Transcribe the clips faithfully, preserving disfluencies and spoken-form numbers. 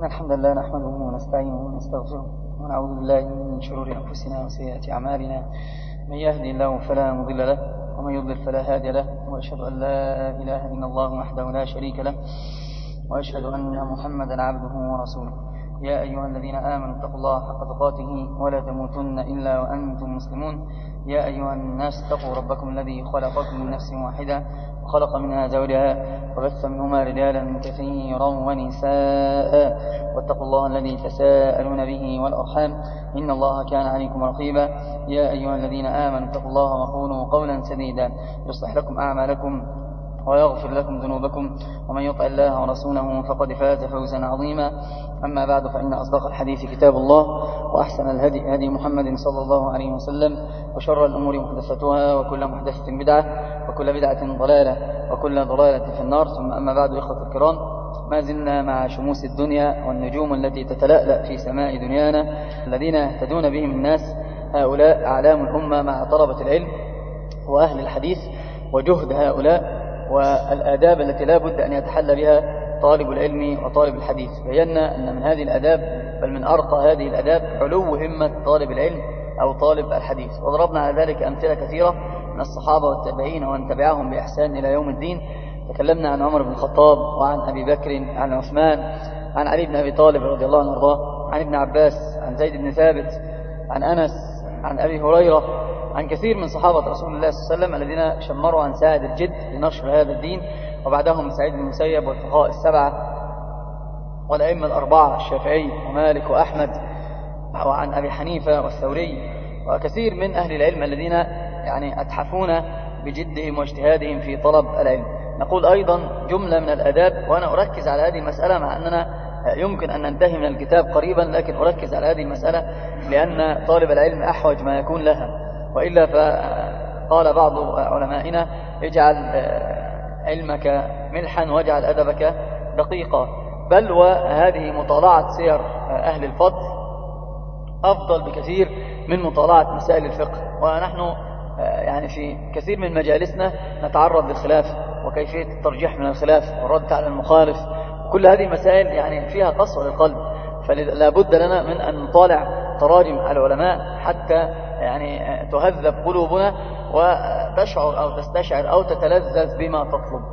إن الحمد لله نحمده ونستعينه ونستغفره ونعوذ بالله من شرور أنفسنا وسيئات أعمالنا. من يهدي الله فلا مضل له ومن يضلل فلا هادي له، وأشهد أن لا إله إلا الله وحده لا شريك له، وأشهد أن محمدا عبده ورسوله. يا أيها الذين آمنوا اتقوا الله حق تقاته ولا تموتن إلا وأنتم مسلمون. يا أيها الناس اتقوا ربكم الذي خلقكم من نفس واحدة وخلق منها زوجها وبث منهما رجالا كثيرا ونساء، واتقوا الله الذي تساءلون به والأرحام إن الله كان عليكم رقيبا. يا أيها الذين آمنوا اتقوا الله وقولوا قولا سديدا يصلح لكم أعمالكم ويغفر لكم ذنوبكم، ومن يطع الله ورسوله فقد فاز فوزا عظيما. أما بعد، فإن أصدق الحديث كتاب الله، وأحسن الهدي هدي محمد صلى الله عليه وسلم، وشر الأمور محدثتها، وكل محدثة بدعة، وكل بدعة ضلالة، وكل ضلالة في النار. ثم أما بعد، إخوة الكرام، ما زلنا مع شموس الدنيا والنجوم التي تتلألأ في سماء دنيانا الذين يهتدون بهم الناس. هؤلاء أعلام الأمة مع طلبة العلم وأهل الحديث، وجهد هؤلاء والآداب التي لا بد أن يتحلى بها طالب العلم وطالب الحديث. بينا أن من هذه الآداب، بل من أرقى هذه الآداب، علو همة طالب العلم أو طالب الحديث. وضربنا على ذلك أمثلة كثيرة من الصحابة والتابعين ومن تبعهم بإحسان إلى يوم الدين. تكلمنا عن عمر بن الخطاب، وعن أبي بكر، عن عثمان، عن علي بن أبي طالب رضي الله عنه وارضاه، عن ابن عباس، عن زيد بن ثابت، عن أنس، عن أبي هريرة، عن كثير من صحابة رسول الله صلى الله عليه وسلم الذين شمروا عن ساعد الجد لنشر هذا الدين. وبعدهم سعيد بن المسيب والفقهاء السبعة والأئمة الأربعة الشافعي ومالك وأحمد، وعن أبي حنيفة والثوري، وكثير من أهل العلم الذين يعني أتحفون بجدهم واجتهادهم في طلب العلم. نقول أيضا جملة من الأداب، وأنا أركز على هذه المسألة مع أننا يمكن أن ننتهي من الكتاب قريبا، لكن أركز على هذه المسألة لأن طالب العلم أحوج ما يكون لها. وإلا فقال بعض علمائنا: اجعل علمك ملحا واجعل أدبك دقيقا. بل وهذه مطالعة سير أهل الفضل أفضل بكثير من مطالعة مسائل الفقه. ونحن يعني في كثير من مجالسنا نتعرض للخلاف وكيفية الترجيح من الخلاف والرد على المخالف. كل هذه المسائل يعني فيها قسوة للقلب، فلا بد لنا من أن نطالع تراجم العلماء حتى يعني تهذب قلوبنا وتشعر أو تستشعر أو تتلذذ بما تطلب.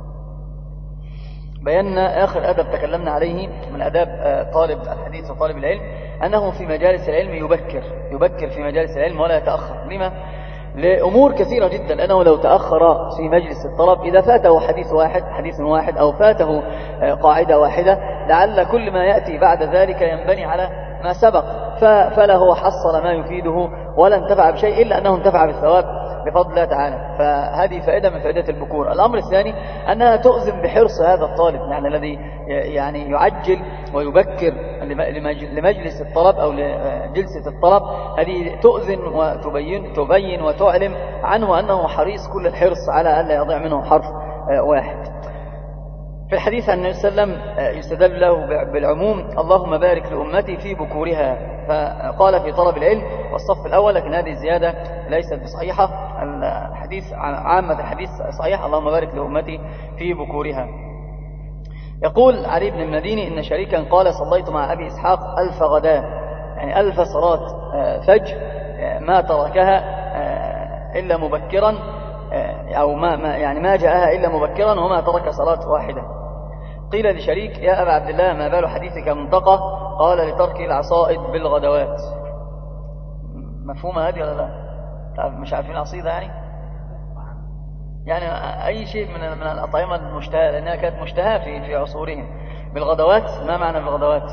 بينا آخر أدب تكلمنا عليه من أداب طالب الحديث وطالب العلم أنه في مجالس العلم يبكر يبكر في مجالس العلم ولا يتأخر. لما؟ لأمور كثيرة جدا. لأنه لو تأخر في مجلس الطلب، إذا فاته حديث واحد حديث واحد أو فاته قاعدة واحدة، لعل كل ما يأتي بعد ذلك ينبني على ما سبق، فلا هو حصل ما يفيده ولا انتفع بشيء، إلا أنه انتفع بالثواب بفضل الله تعالى. فهذه فائدة من فائدات البكور. الأمر الثاني أنها تؤذن بحرص هذا الطالب، يعني الذي يعني يعجل ويبكر لمجلس الطلب أو لجلسة الطلب. هذه تؤذن وتبين تبين وتعلم عنه أنه حريص كل الحرص على ألا يضيع منه حرف واحد. في الحديث عن النبي صلى الله عليه وسلم يستدل له بالعموم: اللهم بارك لأمتي في بكورها. فقال في طلب العلم والصف الأول، لكن هذه الزيادة ليست بصحيحة. الحديث عامة الحديث صحيح: اللهم بارك لأمتي في بكورها. يقول علي بن المديني إن شريكا قال: صليت مع أبي إسحاق ألف غداء، يعني ألف صلاة فجر ما تركها إلا مبكرا، أو ما ما يعني ما جاءها إلا مبكرا وما ترك صلاة واحدة. قيل لشريك: يا أبا عبد الله، ما بال حديثك منطقة؟ قال: لترك العصائد بالغدوات. مفهومة هذه ولا لا؟ مش عارفين عصيدة يعني؟ يعني أي شيء من من الأطعمة المشتهاة، لأنها كانت مشتهاة في في عصورهم. بالغدوات، ما معنى بالغدوات؟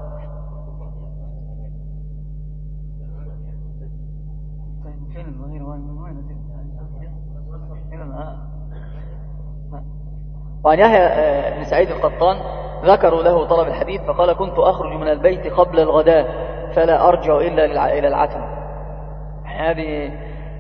فين الظهير وين؟ وعن يحيى بن سعيد القطان ذكروا له طلب الحديث فقال: كنت أخرج من البيت قبل الغداء فلا أرجع إلا إلى العتمة. هذه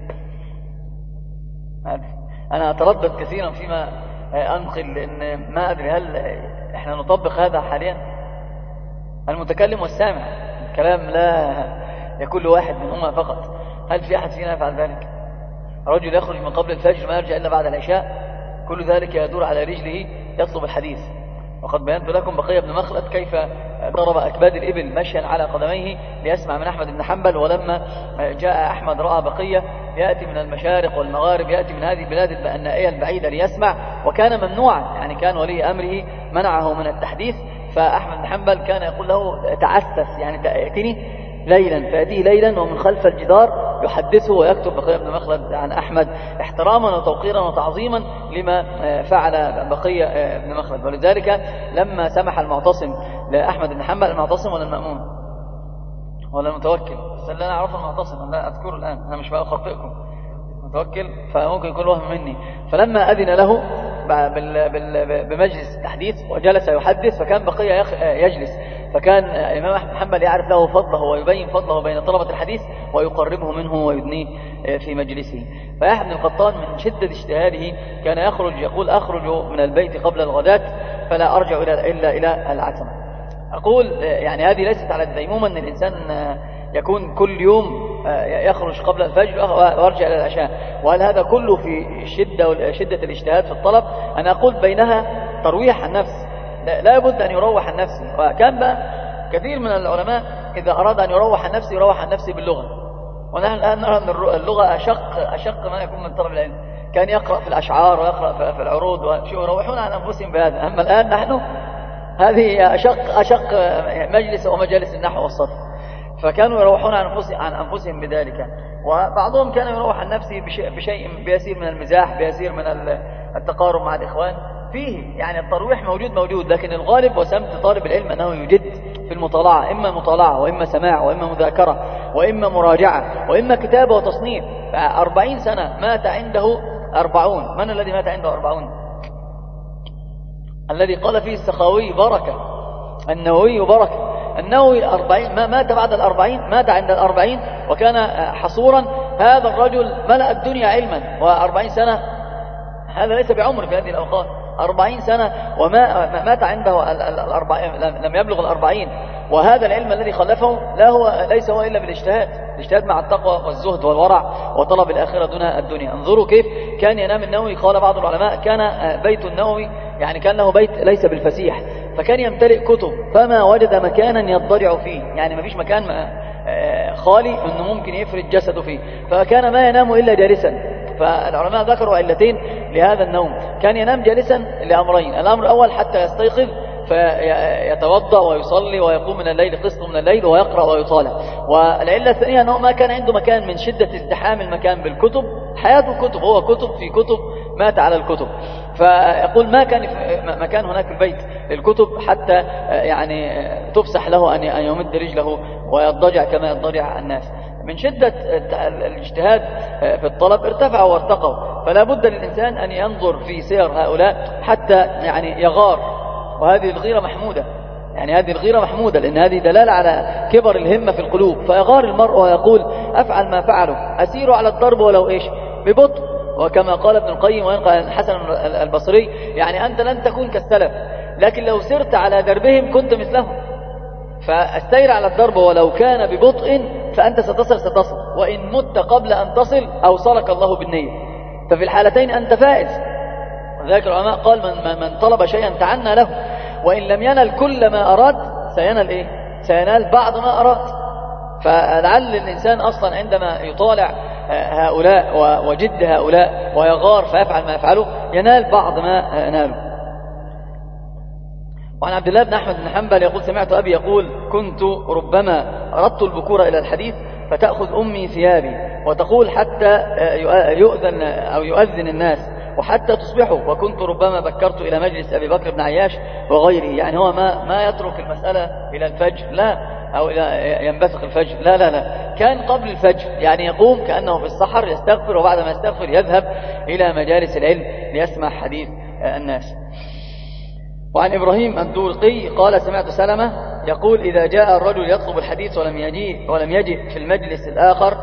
أنا أتردد كثيرا فيما أنقل، لأن ما أدري هل إحنا نطبق هذا حاليا. المتكلم والسامع، الكلام لا يكون واحد منهما فقط. هل في أحد فينا يفعل ذلك؟ رجل يخرج من قبل الفجر ما يرجع إلا بعد العشاء، كل ذلك يدور على رجله يطلب الحديث. وقد بينت لكم بقية بن مخلد كيف ضرب أكباد الإبل مشيا على قدميه ليسمع من أحمد بن حنبل. ولما جاء أحمد رأى بقية يأتي من المشارق والمغارب، يأتي من هذه البلاد النائية البعيدة ليسمع، وكان ممنوعا، يعني كان ولي أمره منعه من التحديث. فأحمد بن حنبل كان يقول له تعسس، يعني تأتيني ليلا، فأتيه ليلا ومن خلف الجدار يحدثه ويكتب بقية بن مخلد عن أحمد احتراما وتوقيرا وتعظيما لما فعل بقية بن مخلد. ولذلك لما سمح المعتصم لأحمد بن حنبل، المعتصم ولا المأمون ولا المتوكل؟ بس اللي أنا أعرفه المعتصم، لا أذكره الآن، أنا مش بقى أخطئكم، متوكل فممكن يكون وهم مني. فلما أذن له بمجلس التحديث وجلس يحدث، فكان بقية يجلس، فكان الإمام أحمد بن حنبل يعرف له فضله ويبين فضله بين طلبة الحديث ويقربه منه ويدنيه في مجلسه. فيحيى بن القطان من شدة اجتهاده كان يخرج يقول أخرج من البيت قبل الغداة فلا أرجع إلا إلى العتمة. أقول يعني هذه ليست على الديمومة أن الإنسان يكون كل يوم يخرج قبل الفجر ويرجع إلى العشاء، وهل هذا كله في شدة شدة الاجتهاد في الطلب؟ أنا أقول بينها ترويح النفس، لا بد أن يروح عن نفسه. وكان بقى كثير من العلماء إذا أراد أن يروح عن نفسه يروح عن نفسه باللغة، ونحن الآن نرى أن اللغة أشق أشق ما يكون من طلب العلم. كان يقرأ في الأشعار ويقرأ في العروض ويروحون عن أنفسهم بهذا، أما الآن نحن هذه أشق أشق مجلس ومجالس النحو والصرف، فكانوا يروحون عن أنفسهم عن أنفسهم بذلك. وبعضهم كان يروح عن نفسه بشيء بيسير من المزاح، بيسير من التقارب مع الإخوان، فيه يعني الترويح موجود موجود لكن الغالب وسمت طالب العلم أنه يجد في المطالعة، إما مطالعة وإما سماع وإما مذاكرة وإما مراجعة وإما كتابة وتصنيف. أربعين سنة مات عنده أربعون. من الذي مات عنده أربعون؟ الذي قال فيه السخاوي بركة، النووي بركة. النووي أربعين ما مات بعد الأربعين، مات عند الأربعين وكان حصورا. هذا الرجل ملأ الدنيا علما، وأربعين سنة هذا ليس بعمر في هذه الأوقات، أربعين سنة وما مات عنده الأربعين، لم يبلغ الأربعين. وهذا العلم الذي خلفه لا هو ليس هو إلا بالاجتهاد، الاجتهاد مع التقوى والزهد والورع وطلب الآخرة دون الدنيا. انظروا كيف كان ينام النووي. قال بعض العلماء كان بيت النووي يعني كان له بيت ليس بالفسيح، فكان يمتلئ كتب فما وجد مكانا يضطجع فيه، يعني ما فيش مكان خالي انه ممكن يفرد جسده فيه، فكان ما ينام إلا جالسا. فالعلماء ذكروا علتين لهذا النوم. كان ينام جالسا لأمرين: الأمر الأول حتى يستيقظ فيتوضأ ويصلي ويقوم من الليل قسط من الليل ويقرأ ويطالع. والعلة الثانية أنه ما كان عنده مكان من شدة ازدحام المكان بالكتب، حياته كتب، هو كتب في كتب، مات على الكتب. فيقول ما كان مكان هناك في البيت للكتب حتى يعني تفسح له أن يمد رجله ويضجع كما يضجع الناس. من شدة الاجتهاد في الطلب ارتفعوا وارتقوا. فلا بد للإنسان أن ينظر في سير هؤلاء حتى يعني يغار، وهذه الغيرة محمودة، يعني هذه الغيرة محمودة لأن هذه دلالة على كبر الهمة في القلوب. فيغار المرء ويقول أفعل ما فعلوا، أسير على الضرب ولو إيش ببطء. وكما قال ابن القيم وينقل الحسن البصري يعني أنت لن تكون كالسلف، لكن لو سرت على دربهم كنت مثلهم. فالسير على الضرب ولو كان ببطء فأنت ستصل ستصل، وإن مت قبل أن تصل أوصلك الله بالنية، ففي الحالتين أنت فائز. ذلك العلماء قال من, من طلب شيئا تعنى له، وإن لم ينل كل ما أراد سينال إيه؟ سينال بعض ما أراد. فلعل الإنسان أصلا عندما يطالع هؤلاء وجد هؤلاء ويغار فيفعل ما يفعله ينال بعض ما ناله. وعن عبد الله بن أحمد بن حنبل يقول سمعت أبي يقول كنت ربما أردت البكور إلى الحديث فتأخذ أمي ثيابي وتقول حتى يؤذن أو يؤذن الناس وحتى تصبحوا، وكنت ربما بكرت إلى مجلس أبي بكر بن عياش وغيره. يعني هو ما ما يترك المسألة إلى الفجر، لا، أو إلى ينبثق الفجر، لا لا لا، كان قبل الفجر يعني يقوم كأنه في السحر يستغفر، وبعد ما يستغفر يذهب إلى مجالس العلم ليسمع حديث الناس. وعن إبراهيم الدورقي قال سمعت سلمة يقول إذا جاء الرجل يطلب الحديث ولم يجي ولم يجي في المجلس الآخر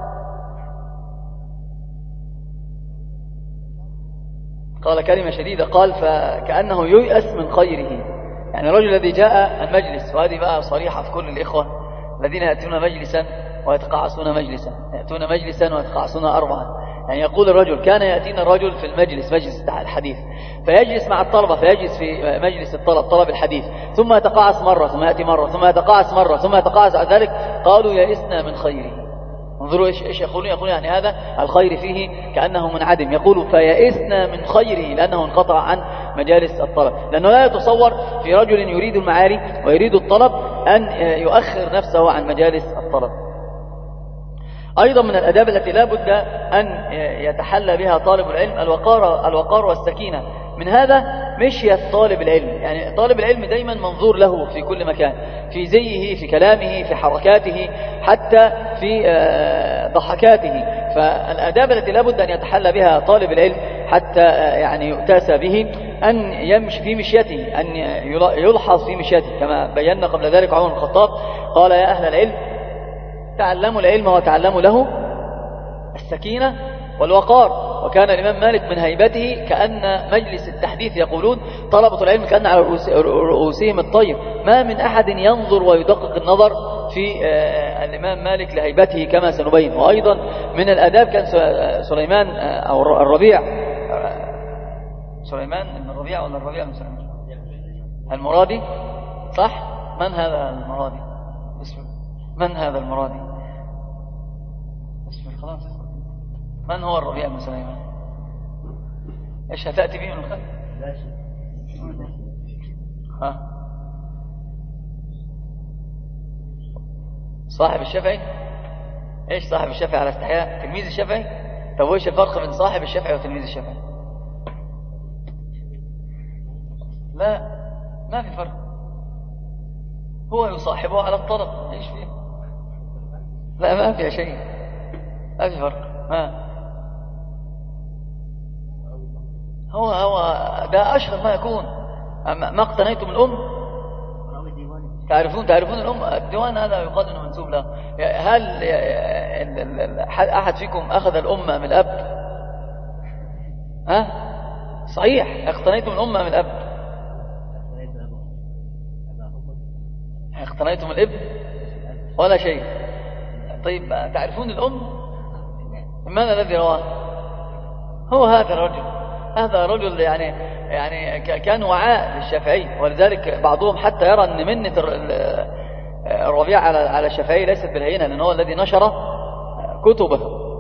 قال كلمة شديدة، قال فكأنه ييأس من خيره. يعني الرجل الذي جاء المجلس، وهذه بقى صريحة في كل الإخوة الذين يأتون مجلسا ويتقاعسون مجلسا، يأتون مجلسا ويتقاعسون أربعا، يعني يقول الرجل كان يأتينا الرجل في المجلس مجلس الحديث فيجلس مع الطلبة فيجلس في مجلس الطلب طلب الحديث ثم يتقاعس مرة ثم يأتي مرة ثم يتقاعس مرة ثم يتقاعس بعد ذلك قالوا يئسنا من خيره. انظروا ايش ايش يقولون يقولون يعني هذا الخير فيه كأنه منعدم. يقول فيئسنا من خيره لأنه انقطع عن مجالس الطلب. لأنه لا يتصور في رجل يريد المعالي ويريد الطلب أن يؤخر نفسه عن مجالس الطلب. أيضا من الأداب التي لا بد أن يتحلى بها طالب العلم الوقار الوقار والسكينة. من هذا مشية طالب العلم. يعني طالب العلم دايما منظور له في كل مكان، في زيه، في كلامه، في حركاته، حتى في ضحكاته. فالأداب التي لا بد أن يتحلى بها طالب العلم حتى يعني يؤتاس به أن يمشي في مشيته، أن يلحظ في مشيته، كما بينا قبل ذلك عمر بن الخطاب قال يا أهل العلم تعلموا العلم وتعلموا له السكينة والوقار. وكان الإمام مالك من هيبته كأن مجلس التحديث يقولون طلبة العلم كأن على رؤوسهم الطير. ما من أحد ينظر ويدقق النظر في الإمام مالك لهيبته كما سنبين. وأيضا من الأداب كان سليمان أو الربيع سليمان بن الربيع ولا الربيع بن سليمان المرادي صح؟ من هذا المرادي؟ اسمه من هذا المرادي؟ اسمه خلاص. من هو الربيع بن سليمان؟ ايش هتأتي به من الخلف؟ لا شيء. ها صاحب الشافعي. ايش صاحب الشافعي على استحياء؟ تلميذ الشافعي. طب وايش الفرق بين صاحب الشافعي وتلميذ الشافعي؟ لا ما في فرق. هو يصاحبه على الطلب. ايش فيه؟ لا ما في شيء، ما في فرق. ما هو هو ده أشهر ما يكون. ما اقتنيتم الأم تعرفون تعرفون الأم. الديوان هذا يقال أنه منسوب له. هل أحد فيكم أخذ الأم من الأب؟ ها صحيح. اقتنيتم الأم من الأب؟ اقتنيتم الابن ولا شيء. طيب تعرفون الأم؟ من الذي رواه؟ هو هذا الرجل. هذا رجل يعني يعني كان وعاء للشافعي. ولذلك بعضهم حتى يرى أن منة الربيع على على الشافعي ليست بالهينة، لأنه هو الذي نشر كتبه.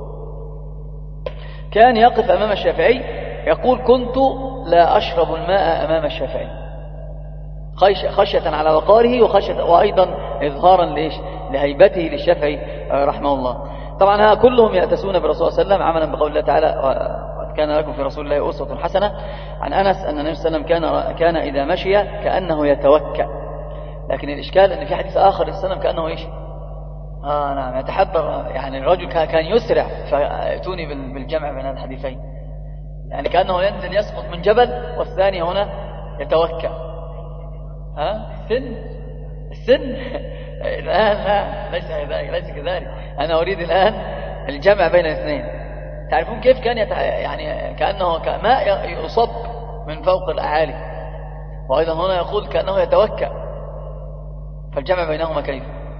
كان يقف أمام الشافعي يقول كنت لا أشرب الماء أمام الشافعي خشية على وقاره وخشية وأيضا إظهارا لإيش لهيبته للشافعي رحمه الله. طبعا ها كلهم يأتسون برسول صلى الله عليه وسلم عملا بقول الله تعالى كان لكم في رسول الله أسوة حسنة. عن أنس أن النبي صلى الله عليه وسلم كان كان إذا مشي كأنه يتوكأ. لكن الإشكال أن في حديث آخر النبي صلى الله عليه وسلم كأنه إيش آه نعم يتحضر. يعني الرجل كان يسرع فيأتوني بالجمع بين الحديثين. يعني كأنه ينزل يسقط من جبل والثاني هنا يتوكأ. ها السن السن الآن لا ليس كذلك ليس كذلك. أنا أريد الآن الجمع بين الاثنين. تعرفون كيف كان يتع... يعني كأنه كماء يصب من فوق الأعالي. وأيضا هنا يقول كأنه يتوكأ. فالجمع بينهما كيف؟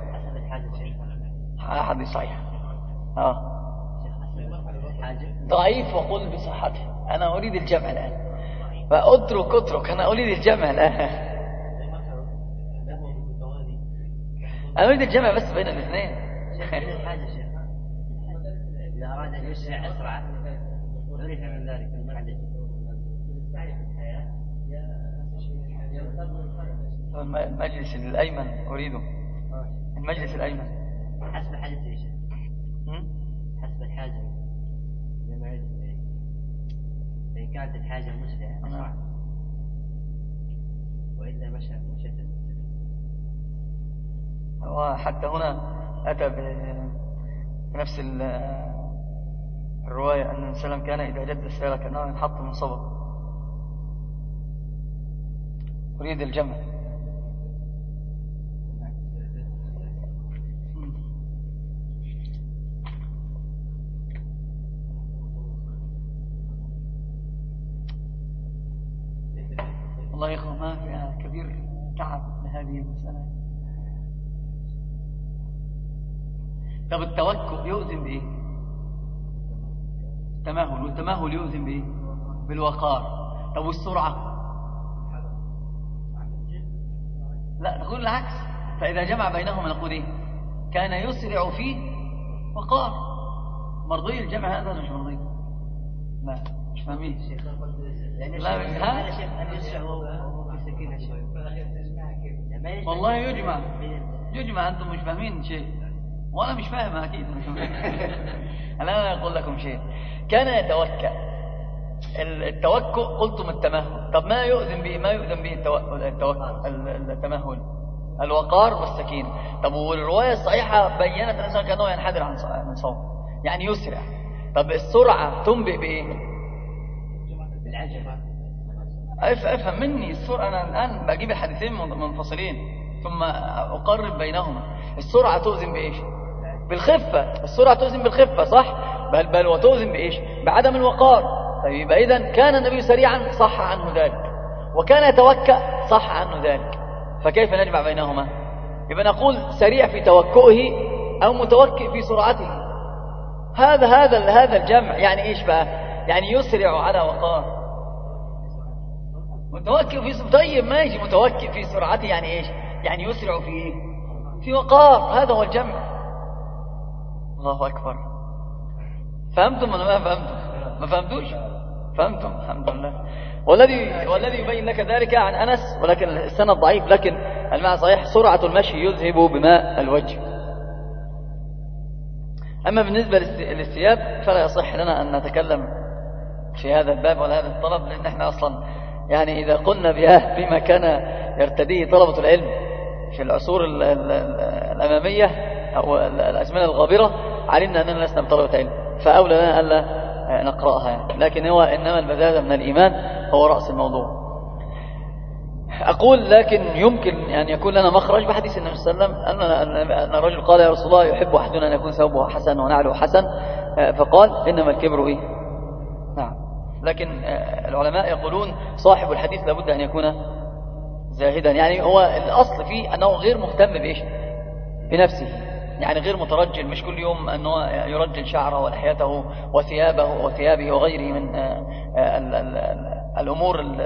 حديث صحيح. آه. ضعيف وقل بصحته. أنا أريد الجمع الآن. فأترك أترك أنا أريد الجمع الآن. أنا أريد الجمع بس بين الاثنين. إذا أراد أن يسرع أسرع عرف من ذلك المحدث. المجلس الأيمن أريده. المجلس الأيمن حسب الحاجة يا شيخ. حسب الحاجة لما يريد إليه. فإن كانت الحاجة مسرعة أسرع وإلا مشى مشتت. وحتى هنا أتى بنفس الرواية أن النبي صلى الله عليه وسلم كان إذا جد السيارة كأنه ينحط من صبر. أريد الجمع. والله يا أخوة ما فيها كبير تعب لهذه المسألة. طب التوكل يؤذن بإيه؟ تمهل، والتمهل يؤذن بإيه؟ بالوقار. طب والسرعة؟ لا، تقول العكس. فإذا جمع بينهما نقول إيه؟ كان يسرع فيه وقار. مرضي الجمع هذا مش مرضي؟ لا مش فاهمين. لا ها؟ والله يجمع يجمع. أنتم مش فاهمين شيء وأنا مش فاهم أكيد. أنا أقول لكم شيء. كان يتوكأ. التوكؤ قلتم التمهل. طب ما يؤذن به ما يؤذن به التوكؤ التمهل؟ الوقار والسكينة. طب والرواية الصحيحة بيّنت أنه كأنه ينحدر عن من صوم، يعني يسرع. طب السرعة تنبئ بإيه؟ افهم مني. السرعة أنا الآن بجيب الحديثين منفصلين ثم أقرب بينهما. السرعة تؤذن بإيش؟ بالخفة. السرعة تؤذن بالخفة صح؟ بل بل وتؤذن بإيش؟ بعدم الوقار. طيب إذن كان النبي سريعا صح عنه ذلك، وكان يتوكأ صح عنه ذلك، فكيف نجمع بينهما؟ يبقى نقول سريع في توكئه أو متوكئ في سرعته. هذا هذا هذا الجمع. يعني إيش بقى؟ يعني يسرع على وقار. متوكئ في طيب ماشي. متوكئ في سرعته يعني إيش؟ يعني يسرع في إيه؟ في وقار. هذا هو الجمع. الله أكبر. فهمتم ولا ما فهمتم؟ ما فهمتوش؟ فهمتم الحمد لله. والذي والذي يبين لك ذلك عن أنس، ولكن السند ضعيف، لكن المعنى صحيح. سرعة المشي يذهب بماء الوجه. أما بالنسبة للثياب فلا يصح لنا أن نتكلم في هذا الباب ولا هذا الطلب، لأن احنا أصلا يعني إذا قلنا بما كان يرتديه طلبة العلم في العصور الأمامية أو الأزمنة الغابرة علمنا أننا لسنا بطلبة علم، فأولى لنا ألا نقرأها يعني. لكن هو إنما البذاذة من الإيمان هو رأس الموضوع. أقول لكن يمكن أن يكون لنا مخرج بحديث النبي صلى الله عليه وسلم أن الرجل قال يا رسول الله يحب أحدنا أن يكون ثوبه حسن ونعله حسن، فقال إنما الكبر إيه؟ نعم. لكن العلماء يقولون صاحب الحديث لابد أن يكون زاهدا. يعني هو الأصل فيه أنه غير مهتم بإيش؟ بنفسه، يعني غير مترجل، مش كل يوم أنه يرجل شعره ولحيته وثيابه وثيابه وغيره من الأمور